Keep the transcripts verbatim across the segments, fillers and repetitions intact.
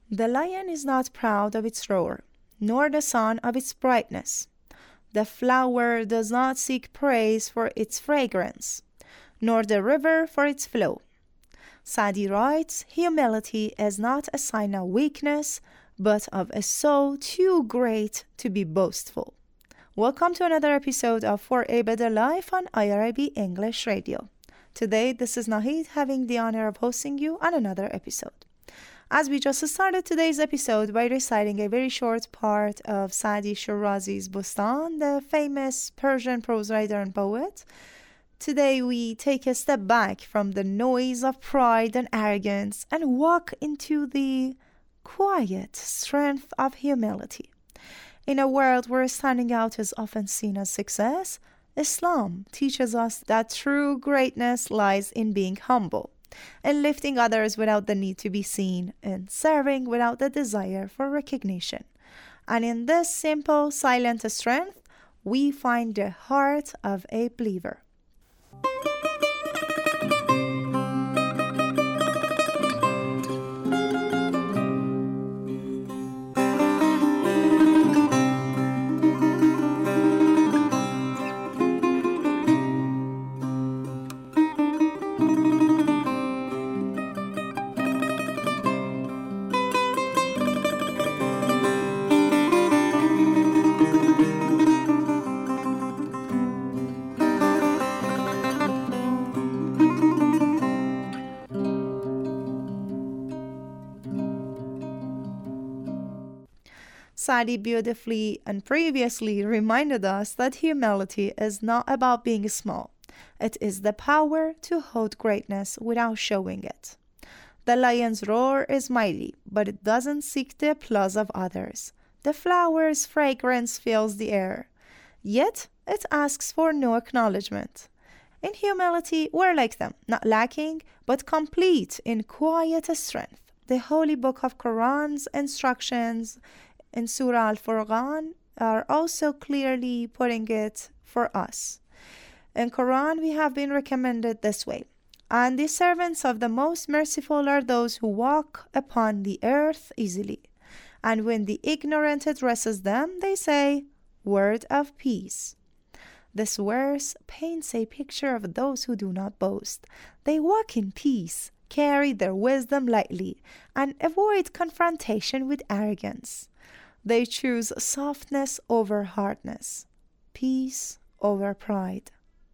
The lion is not proud of its roar, nor the sun of its brightness. The flower does not seek praise for its fragrance, nor the river for its flow. Sa'di writes, humility is not a sign of weakness, but of a soul too great to be boastful. Welcome to another episode of For a Better Life on I R I B English Radio. Today, this is Nahid having the honor of hosting you on another episode. As we just started today's episode by reciting a very short part of Sa'di Shirazi's Bustan, the famous Persian prose writer and poet, today we take a step back from the noise of pride and arrogance and walk into the quiet strength of humility. In a world where standing out is often seen as success, Islam teaches us that true greatness lies in being humble, in lifting others without the need to be seen, in serving without the desire for recognition. And in this simple, silent strength, we find the heart of a believer. Sa'di beautifully and previously reminded us that humility is not about being small. It is the power to hold greatness without showing it. The lion's roar is mighty, but it doesn't seek the applause of others. The flower's fragrance fills the air, yet it asks for no acknowledgement. In humility, we're like them, not lacking, but complete in quiet strength. The holy book of Quran's instructions in Surah Al-Furqan are also clearly putting it for us. In Quran, we have been recommended this way: and the servants of the most merciful are those who walk upon the earth easily. And when the ignorant addresses them, they say, word of peace. This verse paints a picture of those who do not boast. They walk in peace, carry their wisdom lightly, and avoid confrontation with arrogance. They choose softness over hardness, peace over pride.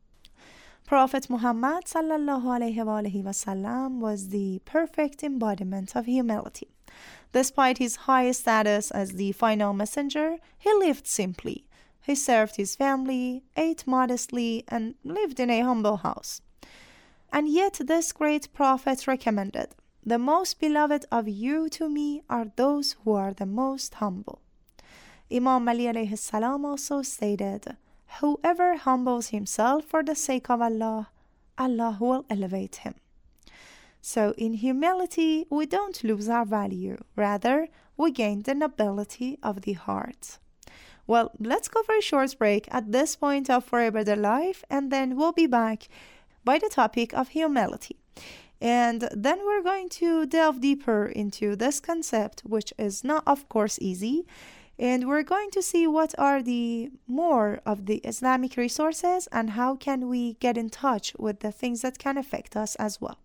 Prophet Muhammad sallallahu alaihi wa alihi wasallam was the perfect embodiment of humility. Despite his high status as the final messenger, he lived simply. He served his family, ate modestly, and lived in a humble house. And yet this great prophet recommended, the most beloved of you to me are those who are the most humble. Imam Ali alayhi salam also stated, whoever humbles himself for the sake of Allah, Allah will elevate him. So in humility, we don't lose our value. Rather, we gain the nobility of the heart. Well, let's go for a short break at this point of For a Better Life, and then we'll be back by the topic of humility. And then we're going to delve deeper into this concept, which is not, of course, easy. And we're going to see what are the more of the Islamic resources and how can we get in touch with the things that can affect us as well.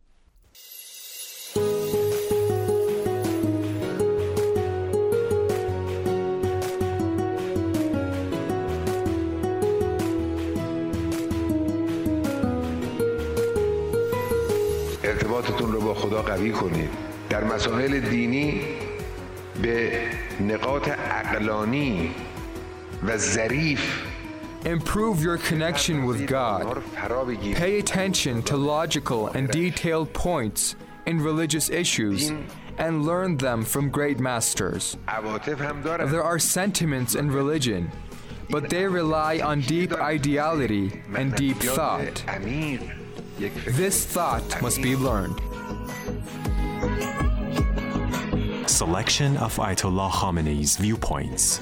ارتباطتون رو با خدا قوی کنید. در مسائل دینی به نقاط عقلانی و ظریف Improve your connection with God. Pay attention to logical and detailed points in religious issues and learn them from great masters. There are sentiments in religion, but they rely on deep ideality and deep thought. This thought must be learned. Selection of Ayatollah Khamenei's viewpoints.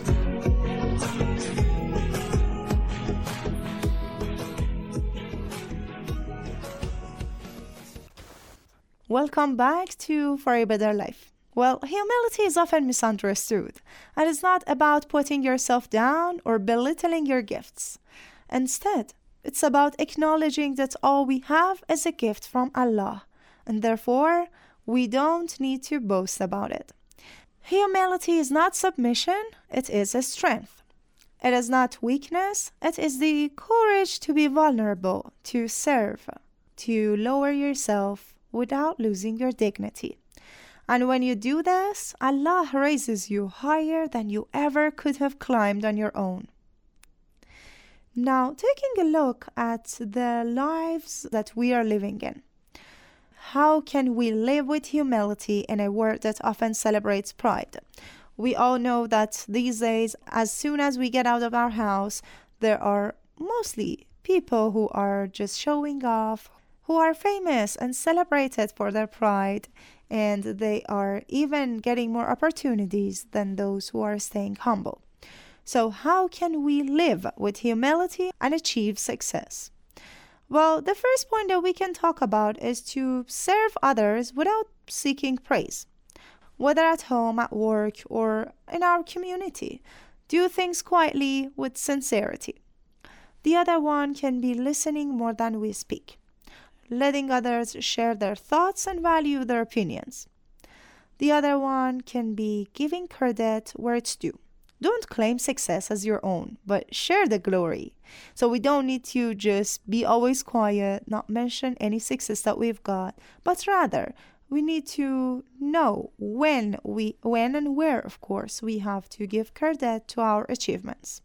Welcome back to For a Better Life. Well, humility is often misunderstood, and it's not about putting yourself down or belittling your gifts. Instead, it's about acknowledging that all we have is a gift from Allah, and therefore, we don't need to boast about it. Humility is not submission, it is a strength. It is not weakness, it is the courage to be vulnerable, to serve, to lower yourself without losing your dignity. And when you do this, Allah raises you higher than you ever could have climbed on your own. Now, taking a look at the lives that we are living in. How can we live with humility in a world that often celebrates pride? We all know that these days, as soon as we get out of our house, there are mostly people who are just showing off, who are famous and celebrated for their pride, and they are even getting more opportunities than those who are staying humble. So how can we live with humility and achieve success? Well, the first point that we can talk about is to serve others without seeking praise. Whether at home, at work, or in our community, do things quietly with sincerity. The other one can be listening more than we speak, letting others share their thoughts and value their opinions. The other one can be giving credit where it's due. Don't claim success as your own, but share the glory. So we don't need to just be always quiet, not mention any success that we've got, but rather we need to know when we, when and where, of course, we have to give credit to our achievements.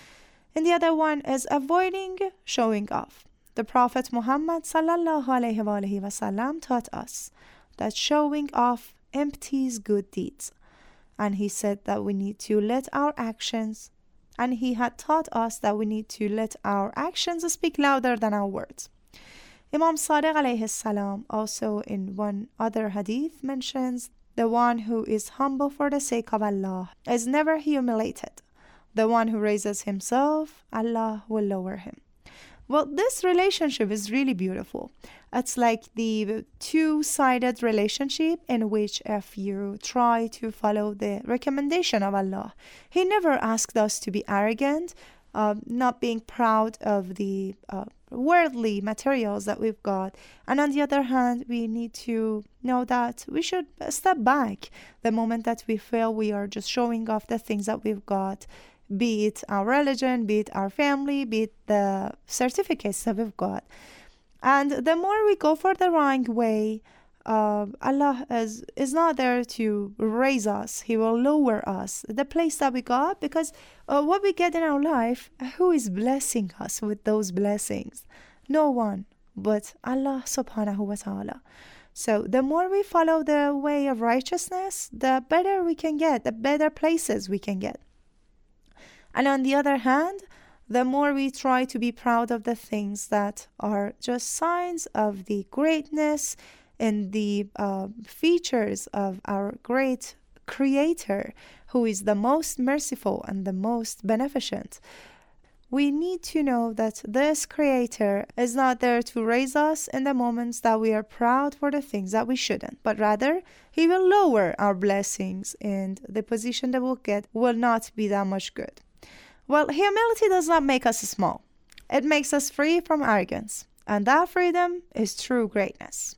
And the other one is avoiding showing off. The Prophet Muhammad sallallahu alaihi wasallam taught us that showing off empties good deeds. And he said that we need to let our actions, and he had taught us that we need to let our actions speak louder than our words. Imam Sadiq alayhi salam also in one other hadith mentions, the one who is humble for the sake of Allah is never humiliated. The one who raises himself, Allah will lower him. Well, this relationship is really beautiful. It's like the two-sided relationship in which if you try to follow the recommendation of Allah, He never asked us to be arrogant, uh, not being proud of the uh, worldly materials that we've got. And on the other hand, we need to know that we should step back the moment that we feel we are just showing off the things that we've got, be it our religion, be it our family, be it the certificates that we've got. And the more we go for the wrong way, uh, Allah is, is not there to raise us. He will lower us, the place that we got, because uh, what we get in our life, who is blessing us with those blessings? No one but Allah subhanahu wa ta'ala. So the more we follow the way of righteousness, the better we can get, the better places we can get. And on the other hand, the more we try to be proud of the things that are just signs of the greatness and the uh, features of our great Creator, who is the most merciful and the most beneficent, we need to know that this Creator is not there to raise us in the moments that we are proud for the things that we shouldn't, but rather He will lower our blessings, and the position that we'll get will not be that much good. Well, humility does not make us small. It makes us free from arrogance, and that freedom is true greatness.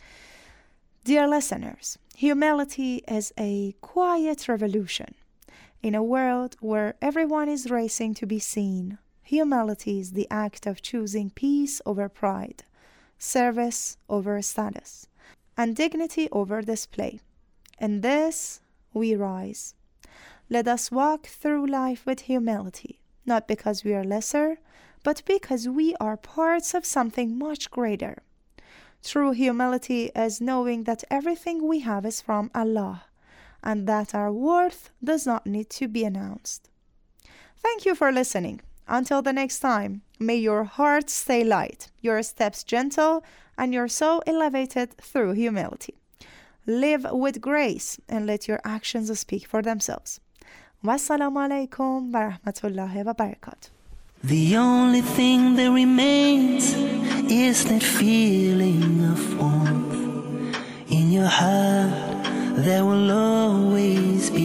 Dear listeners, humility is a quiet revolution. In a world where everyone is racing to be seen, humility is the act of choosing peace over pride, service over status, and dignity over display. In this, we rise. Let us walk through life with humility, not because we are lesser, but because we are parts of something much greater. True humility is knowing that everything we have is from Allah, and that our worth does not need to be announced. Thank you for listening. Until the next time, may your heart stay light, your steps gentle, and your soul elevated through humility. Live with grace and let your actions speak for themselves. Wassalamu alaikum wa rahmatullahi wa barakatuh. The only thing that remains is that feeling of warmth in your heart there will always be